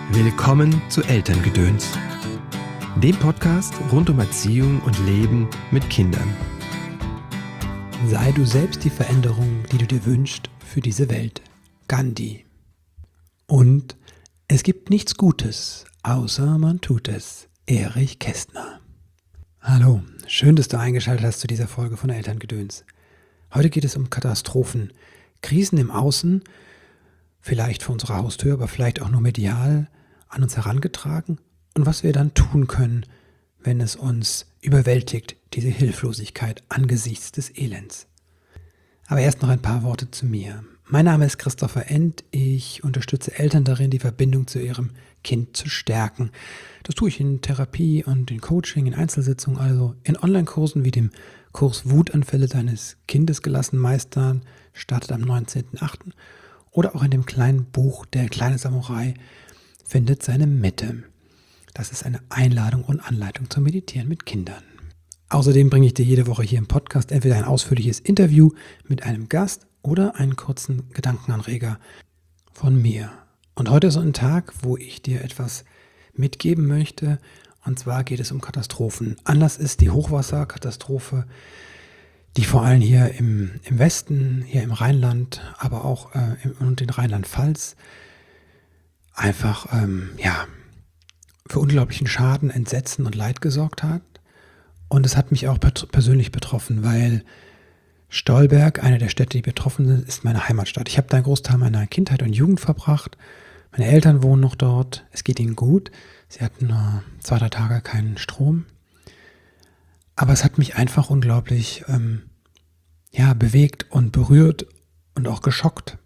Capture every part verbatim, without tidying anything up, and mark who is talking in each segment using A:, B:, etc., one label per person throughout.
A: Willkommen zu Elterngedöns, dem Podcast rund um Erziehung und Leben mit Kindern.
B: Sei du selbst die Veränderung, die du dir wünschst für diese Welt. Gandhi. Und es gibt nichts Gutes, außer man tut es. Erich Kästner. Hallo, schön, dass du eingeschaltet hast zu dieser Folge von Elterngedöns. Heute geht es um Katastrophen, Krisen im Außen, vielleicht vor unserer Haustür, aber vielleicht auch nur medial an uns herangetragen und was wir dann tun können, wenn es uns überwältigt, diese Hilflosigkeit angesichts des Elends. Aber erst noch ein paar Worte zu mir. Mein Name ist Christopher End. Ich unterstütze Eltern darin, die Verbindung zu ihrem Kind zu stärken. Das tue ich in Therapie und in Coaching, in Einzelsitzungen, also in Online-Kursen wie dem Kurs Wutanfälle deines Kindes gelassen meistern, startet am neunzehnten achten oder auch in dem kleinen Buch Der kleine Samurai findet seine Mitte. Das ist eine Einladung und Anleitung zum Meditieren mit Kindern. Außerdem bringe ich dir jede Woche hier im Podcast entweder ein ausführliches Interview mit einem Gast oder einen kurzen Gedankenanreger von mir. Und heute ist so ein Tag, wo ich dir etwas mitgeben möchte. Und zwar geht es um Katastrophen. Anlass ist die Hochwasserkatastrophe, die vor allem hier im, im Westen, hier im Rheinland, aber auch äh, im, und in Rheinland-Pfalz einfach ähm, ja, für unglaublichen Schaden, Entsetzen und Leid gesorgt hat. Und es hat mich auch persönlich betroffen, weil Stolberg, eine der Städte, die betroffen sind, ist meine Heimatstadt. Ich habe da einen Großteil meiner Kindheit und Jugend verbracht. Meine Eltern wohnen noch dort. Es geht ihnen gut. Sie hatten nur zwei, drei Tage keinen Strom. Aber es hat mich einfach unglaublich ähm, ja, bewegt und berührt und auch geschockt.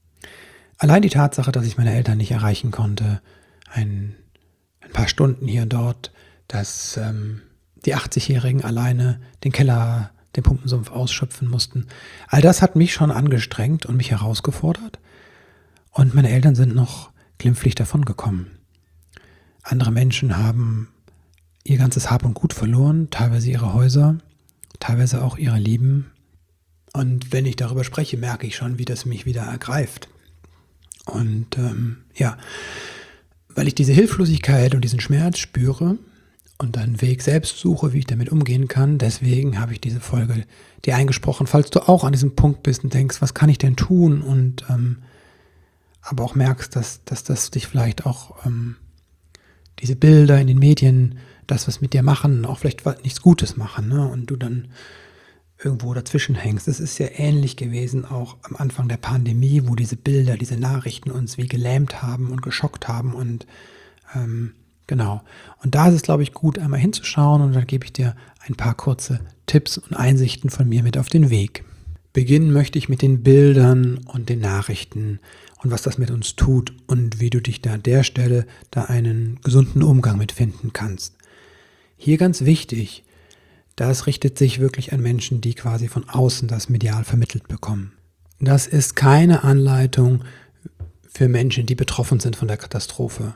B: Allein die Tatsache, dass ich meine Eltern nicht erreichen konnte, ein, ein paar Stunden hier und dort, dass ähm, die achtzigjährigen alleine den Keller, den Pumpensumpf ausschöpfen mussten. All das hat mich schon angestrengt und mich herausgefordert. Und meine Eltern sind noch glimpflich davon gekommen. Andere Menschen haben ihr ganzes Hab und Gut verloren, teilweise ihre Häuser, teilweise auch ihre Lieben. Und wenn ich darüber spreche, merke ich schon, wie das mich wieder ergreift. Und ähm, ja, weil ich diese Hilflosigkeit und diesen Schmerz spüre und einen Weg selbst suche, wie ich damit umgehen kann, deswegen habe ich diese Folge dir eingesprochen. Falls du auch an diesem Punkt bist und denkst, was kann ich denn tun? Und ähm, aber auch merkst, dass, dass das dich vielleicht auch ähm, diese Bilder in den Medien, das, was mit dir machen, auch vielleicht nichts Gutes machen, ne? Und du dann irgendwo dazwischen hängst. Es ist ja ähnlich gewesen auch am Anfang der Pandemie, wo diese Bilder, diese Nachrichten uns wie gelähmt haben und geschockt haben und ähm, genau. Und da ist es, glaube ich, gut, einmal hinzuschauen und dann gebe ich dir ein paar kurze Tipps und Einsichten von mir mit auf den Weg. Beginnen möchte ich mit den Bildern und den Nachrichten und was das mit uns tut und wie du dich da an der Stelle da einen gesunden Umgang mit finden kannst. Hier ganz wichtig, das richtet sich wirklich an Menschen, die quasi von außen das medial vermittelt bekommen. Das ist keine Anleitung für Menschen, die betroffen sind von der Katastrophe,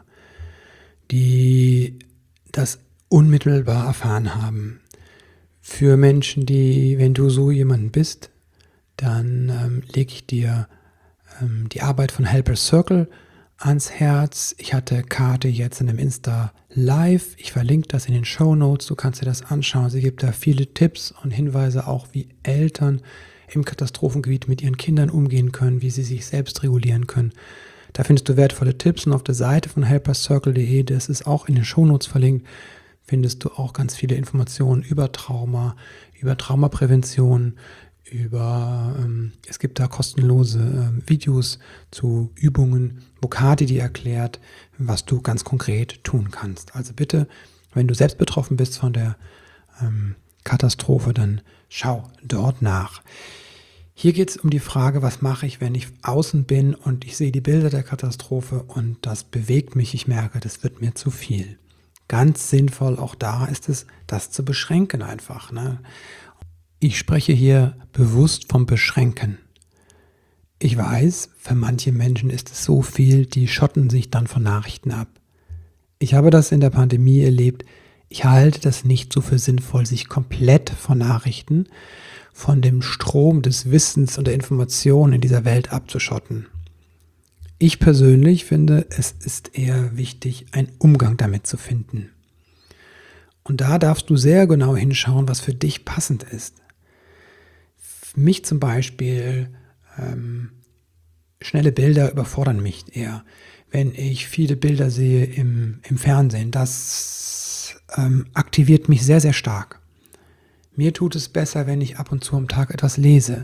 B: die das unmittelbar erfahren haben. Für Menschen, die, wenn du so jemand bist, dann ähm, lege ich dir ähm, die Arbeit von Helper Circle ans Herz. Ich hatte Kate jetzt in einem Insta Live. Ich verlinke das in den Shownotes. Du kannst dir das anschauen. Sie gibt da viele Tipps und Hinweise auch, wie Eltern im Katastrophengebiet mit ihren Kindern umgehen können, wie sie sich selbst regulieren können. Da findest du wertvolle Tipps und auf der Seite von helper circle punkt de, das ist auch in den Shownotes verlinkt, findest du auch ganz viele Informationen über Trauma, über Traumaprävention, über, ähm, es gibt da kostenlose ähm, Videos zu Übungen, wo Kati dir erklärt, was du ganz konkret tun kannst. Also bitte, wenn du selbst betroffen bist von der ähm, Katastrophe, dann schau dort nach. Hier geht es um die Frage, was mache ich, wenn ich außen bin und ich sehe die Bilder der Katastrophe und das bewegt mich, ich merke, das wird mir zu viel. Ganz sinnvoll auch da ist es, das zu beschränken einfach, ne? Ich spreche hier bewusst vom Beschränken. Ich weiß, für manche Menschen ist es so viel, die schotten sich dann von Nachrichten ab. Ich habe das in der Pandemie erlebt. Ich halte das nicht so für sinnvoll, sich komplett von Nachrichten, von dem Strom des Wissens und der Informationen in dieser Welt abzuschotten. Ich persönlich finde, es ist eher wichtig, einen Umgang damit zu finden. Und da darfst du sehr genau hinschauen, was für dich passend ist. Für mich zum Beispiel, ähm, schnelle Bilder überfordern mich eher. Wenn ich viele Bilder sehe im, im Fernsehen, das ähm, aktiviert mich sehr, sehr stark. Mir tut es besser, wenn ich ab und zu am Tag etwas lese.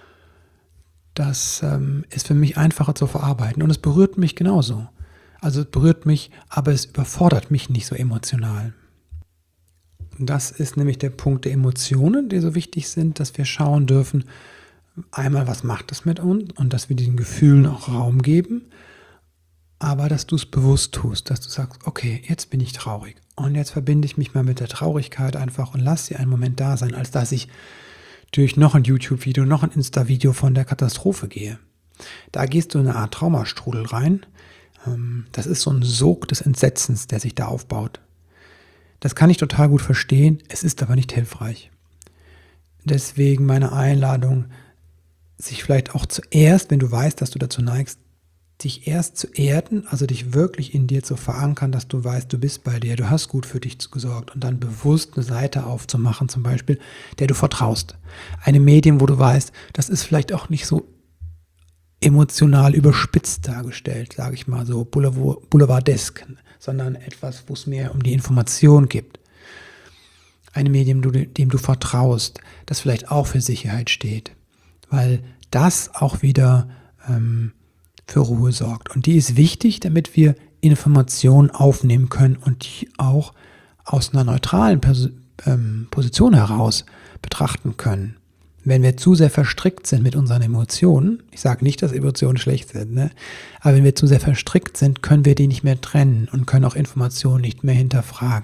B: Das ähm, ist für mich einfacher zu verarbeiten und es berührt mich genauso. Also es berührt mich, aber es überfordert mich nicht so emotional. Und das ist nämlich der Punkt der Emotionen, die so wichtig sind, dass wir schauen dürfen, einmal, was macht das mit uns und dass wir diesen Gefühlen auch Raum geben, aber dass du es bewusst tust, dass du sagst, okay, jetzt bin ich traurig und jetzt verbinde ich mich mal mit der Traurigkeit einfach und lass sie einen Moment da sein, als dass ich durch noch ein YouTube-Video, noch ein Insta-Video von der Katastrophe gehe. Da gehst du in eine Art Traumastrudel rein. Das ist so ein Sog des Entsetzens, der sich da aufbaut. Das kann ich total gut verstehen, es ist aber nicht hilfreich. Deswegen meine Einladung, sich vielleicht auch zuerst, wenn du weißt, dass du dazu neigst, dich erst zu erden, also dich wirklich in dir zu verankern, dass du weißt, du bist bei dir, du hast gut für dich gesorgt und dann bewusst eine Seite aufzumachen, zum Beispiel, der du vertraust. Eine Medium, wo du weißt, das ist vielleicht auch nicht so emotional überspitzt dargestellt, sage ich mal so boulevardesk, sondern etwas, wo es mehr um die Information geht. Eine Medium, dem du vertraust, das vielleicht auch für Sicherheit steht, weil das auch wieder ähm, für Ruhe sorgt. Und die ist wichtig, damit wir Informationen aufnehmen können und die auch aus einer neutralen Pers- ähm, Position heraus betrachten können. Wenn wir zu sehr verstrickt sind mit unseren Emotionen, ich sage nicht, dass Emotionen schlecht sind, ne? Aber wenn wir zu sehr verstrickt sind, können wir die nicht mehr trennen und können auch Informationen nicht mehr hinterfragen.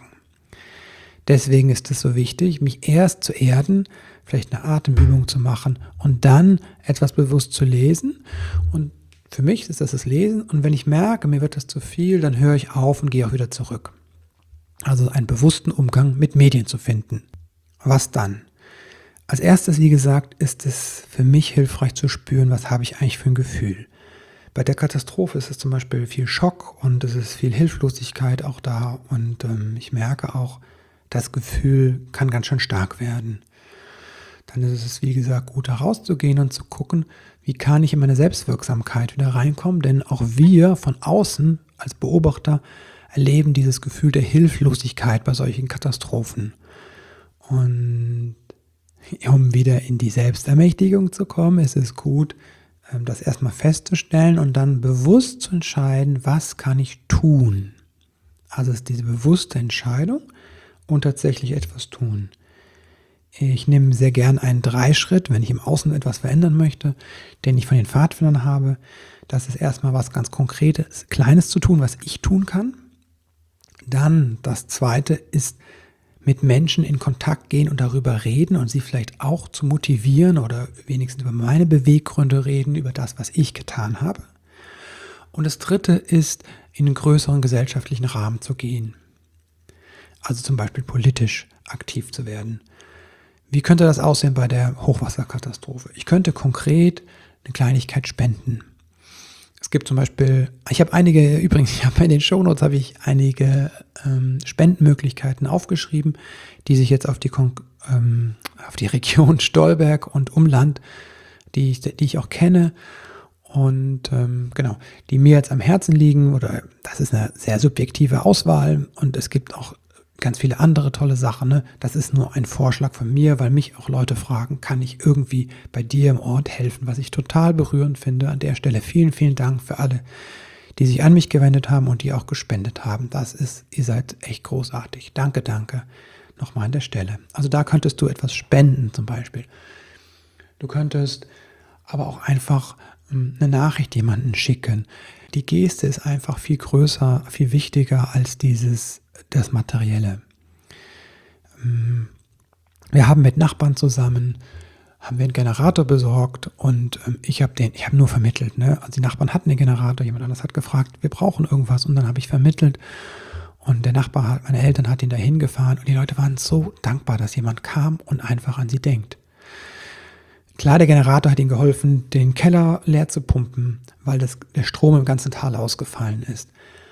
B: Deswegen ist es so wichtig, mich erst zu erden, vielleicht eine Atemübung zu machen und dann etwas bewusst zu lesen. Und für mich ist das das Lesen. Und wenn ich merke, mir wird das zu viel, dann höre ich auf und gehe auch wieder zurück. Also einen bewussten Umgang mit Medien zu finden. Was dann? Als erstes, wie gesagt, ist es für mich hilfreich zu spüren, was habe ich eigentlich für ein Gefühl. Bei der Katastrophe ist es zum Beispiel viel Schock und es ist viel Hilflosigkeit auch da. Und ähm, ich merke auch, das Gefühl kann ganz schön stark werden. Dann ist es, wie gesagt, gut, da rauszugehen und zu gucken, wie kann ich in meine Selbstwirksamkeit wieder reinkommen, denn auch wir von außen als Beobachter erleben dieses Gefühl der Hilflosigkeit bei solchen Katastrophen. Und um wieder in die Selbstermächtigung zu kommen, ist es gut, das erstmal festzustellen und dann bewusst zu entscheiden, was kann ich tun. Also es ist diese bewusste Entscheidung und tatsächlich etwas tun. Ich nehme sehr gern einen Dreischritt, wenn ich im Außen etwas verändern möchte, den ich von den Pfadfindern habe. Das ist erstmal was ganz Konkretes, Kleines zu tun, was ich tun kann. Dann das Zweite ist, mit Menschen in Kontakt gehen und darüber reden und sie vielleicht auch zu motivieren oder wenigstens über meine Beweggründe reden, über das, was ich getan habe. Und das Dritte ist, in einen größeren gesellschaftlichen Rahmen zu gehen. Also zum Beispiel politisch aktiv zu werden. Wie könnte das aussehen bei der Hochwasserkatastrophe? Ich könnte konkret eine Kleinigkeit spenden. Es gibt zum Beispiel, ich habe einige, übrigens, ich habe in den Shownotes habe ich einige ähm, Spendenmöglichkeiten aufgeschrieben, die sich jetzt auf die, ähm, auf die Region Stolberg und Umland, die ich, die ich auch kenne und ähm, genau, die mir jetzt am Herzen liegen, oder das ist eine sehr subjektive Auswahl und es gibt auch ganz viele andere tolle Sachen. Ne? Das ist nur ein Vorschlag von mir, weil mich auch Leute fragen, kann ich irgendwie bei dir im Ort helfen, was ich total berührend finde. An der Stelle vielen, vielen Dank für alle, die sich an mich gewendet haben und die auch gespendet haben. Das ist, ihr seid echt großartig. Danke, danke. Nochmal an der Stelle. Also da könntest du etwas spenden zum Beispiel. Du könntest aber auch einfach eine Nachricht jemanden schicken. Die Geste ist einfach viel größer, viel wichtiger als dieses das Materielle. Wir haben mit Nachbarn zusammen, haben wir einen Generator besorgt und ich habe den, ich habe nur vermittelt. Ne? Also die Nachbarn hatten den Generator, jemand anderes hat gefragt, wir brauchen irgendwas und dann habe ich vermittelt und der Nachbar, hat, meine Eltern hat ihn da hingefahren und die Leute waren so dankbar, dass jemand kam und einfach an sie denkt. Klar, der Generator hat ihnen geholfen, den Keller leer zu pumpen, weil das, der Strom im ganzen Tal ausgefallen ist.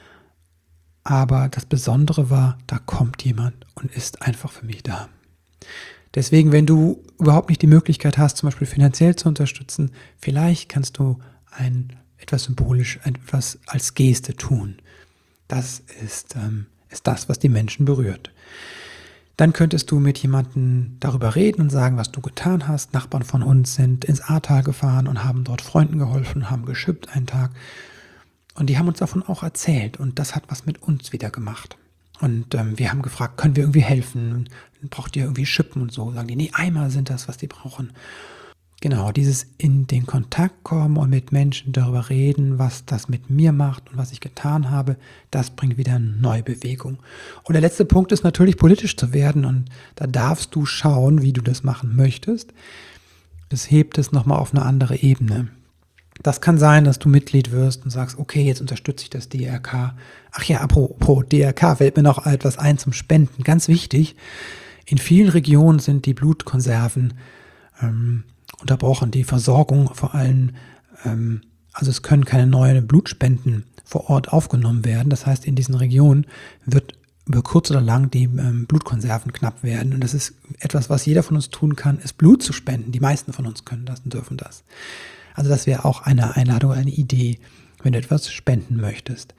B: Aber das Besondere war, da kommt jemand und ist einfach für mich da. Deswegen, wenn du überhaupt nicht die Möglichkeit hast, zum Beispiel finanziell zu unterstützen, vielleicht kannst du ein etwas symbolisch, etwas als Geste tun. Das ist, ähm, ist das, was die Menschen berührt. Dann könntest du mit jemandem darüber reden und sagen, was du getan hast. Nachbarn von uns sind ins Ahrtal gefahren und haben dort Freunden geholfen, haben geschippt einen Tag. Und die haben uns davon auch erzählt und das hat was mit uns wieder gemacht. Und ähm, wir haben gefragt, können wir irgendwie helfen? Braucht ihr irgendwie Schippen und so? Sagen die, nee, Eimer sind das, was die brauchen. Genau, dieses in den Kontakt kommen und mit Menschen darüber reden, was das mit mir macht und was ich getan habe, das bringt wieder eine neue Bewegung. Und der letzte Punkt ist natürlich, politisch zu werden und da darfst du schauen, wie du das machen möchtest. Das hebt es nochmal auf eine andere Ebene. Das kann sein, dass du Mitglied wirst und sagst, okay, jetzt unterstütze ich das D R K. Ach ja, apropos D R K, fällt mir noch etwas ein zum Spenden. Ganz wichtig, in vielen Regionen sind die Blutkonserven ähm, unterbrochen, die Versorgung vor allem, ähm, also es können keine neuen Blutspenden vor Ort aufgenommen werden. Das heißt, in diesen Regionen wird über kurz oder lang die ähm, Blutkonserven knapp werden. Und das ist etwas, was jeder von uns tun kann, ist Blut zu spenden. Die meisten von uns können das und dürfen das. Also das wäre auch eine Einladung, eine Idee, wenn du etwas spenden möchtest.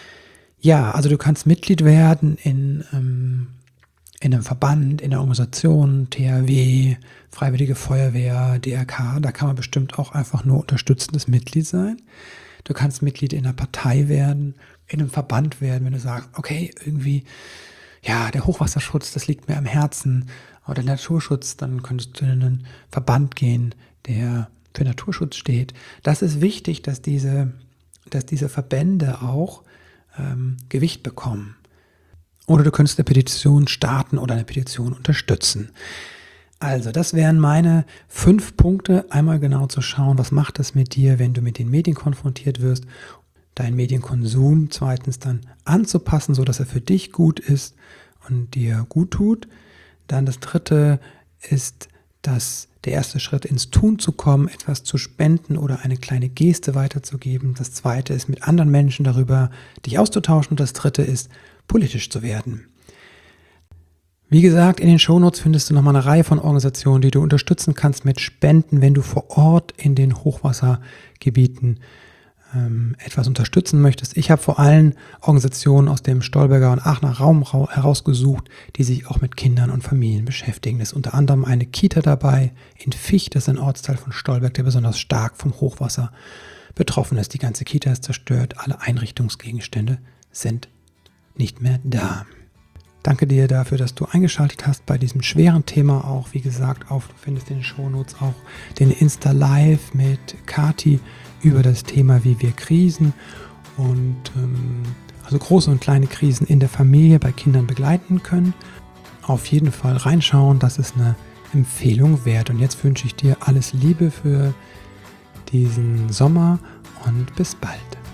B: Ja, also du kannst Mitglied werden in, ähm, in einem Verband, in einer Organisation, T H W, Freiwillige Feuerwehr, D R K. Da kann man bestimmt auch einfach nur unterstützendes Mitglied sein. Du kannst Mitglied in einer Partei werden, in einem Verband werden, wenn du sagst, okay, irgendwie, ja, der Hochwasserschutz, das liegt mir am Herzen. Oder Naturschutz, dann könntest du in einen Verband gehen, der für Naturschutz steht. Das ist wichtig, dass diese, dass diese Verbände auch ähm, Gewicht bekommen. Oder du könntest eine Petition starten oder eine Petition unterstützen. Also, das wären meine fünf Punkte, einmal genau zu schauen, was macht das mit dir, wenn du mit den Medien konfrontiert wirst, deinen Medienkonsum zweitens dann anzupassen, sodass er für dich gut ist und dir gut tut. Dann das dritte ist, dass der erste Schritt ins Tun zu kommen, etwas zu spenden oder eine kleine Geste weiterzugeben. Das zweite ist, mit anderen Menschen darüber dich auszutauschen. Und das dritte ist, politisch zu werden. Wie gesagt, in den Shownotes findest du nochmal eine Reihe von Organisationen, die du unterstützen kannst mit Spenden, wenn du vor Ort in den Hochwassergebieten ähm, etwas unterstützen möchtest. Ich habe vor allem Organisationen aus dem Stolberger und Aachener Raum herausgesucht, die sich auch mit Kindern und Familien beschäftigen. Es ist unter anderem eine Kita dabei in Vicht, das ist ein Ortsteil von Stolberg, der besonders stark vom Hochwasser betroffen ist. Die ganze Kita ist zerstört, alle Einrichtungsgegenstände sind nicht mehr da. Danke dir dafür, dass du eingeschaltet hast bei diesem schweren Thema auch. Wie gesagt, auf, du findest in den Shownotes auch den Insta-Live mit Kati über das Thema, wie wir Krisen und ähm, also große und kleine Krisen in der Familie bei Kindern begleiten können. Auf jeden Fall reinschauen, das ist eine Empfehlung wert. Und jetzt wünsche ich dir alles Liebe für diesen Sommer und bis bald.